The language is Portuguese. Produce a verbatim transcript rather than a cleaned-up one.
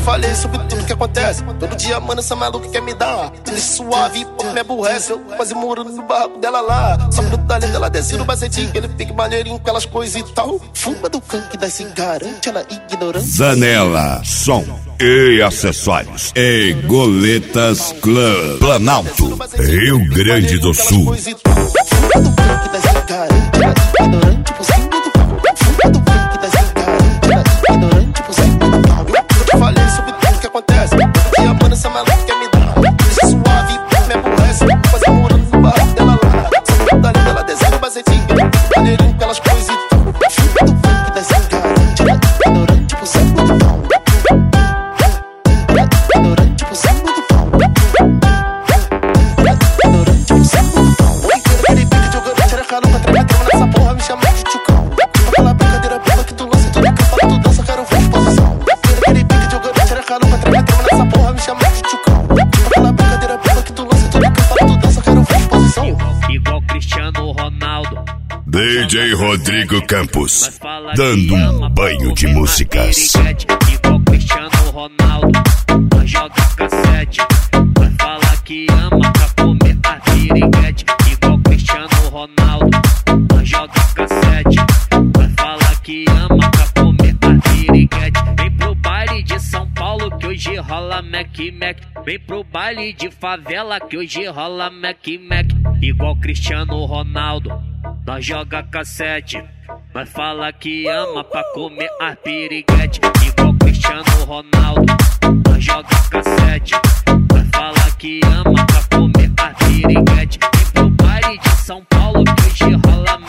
falei sobre tudo que acontece. Todo dia, mano, essa maluca quer me dar. Ele suave, pô, me aborrece. Eu quase moro no barraco dela lá. Só pro talento, ela desce no bacetinho. Ele fica maneirinho com aquelas coisas e tal. Fuma do canto que dá se garante, ela ignorante. Zanela, som e acessórios e Goletas Club, Planalto, Rio Grande do Sul. Fuma do canto que dá se garante, ela ignorante por cima do pau. Fuma do canto que dá se garante, ela ignorante por cima do pau. Eu te falei sobre tudo que acontece. Todo dia, mano, essa maluca quer me dar. Ele suave, pô, me aborrece. Eu quase moro no barraco dela lá. Só pro talento, ela desce no bacetinho. Ele fica maneirinho com aquelas coisas e tal. Fuma do canto que dá se garante, ela ignorante por cima do pau. Ignorante por cima do pau. Ignorante por cima do pau. Aquele pique jogando xerecado pra trás, batendo nessa porra, me chama de tchucão. Aquela brincadeira boa que tu lança, tu nunca fala, tu dança, quero ver exposição. Aquele pique jogando xerecado pra trás, batendo nessa porra, me chama de tchucão. Aquela brincadeira boa que tu lança, tu nunca fala, tu dança, quero ver exposição. Igual Cristiano Ronaldo, D J Rodrigo Campos, dando um banho de músicas. igual Cristiano Ronaldo, nós joga cassete, vai falar que ama pra comer a piriguete. Igual Cristiano Ronaldo, nós joga cassete, vai falar que ama pra comer a piriguete. Vem pro baile de São Paulo que hoje rola Mac Mac. Vem pro baile de favela que hoje rola Mac Mac. Igual Cristiano Ronaldo, nós joga cassete, nós fala que ama pra comer a piriguete. Igual Cristiano Ronaldo, nós joga cassete, nós fala que ama pra comer a piriguete. E pro baile de São Paulo que hoje rola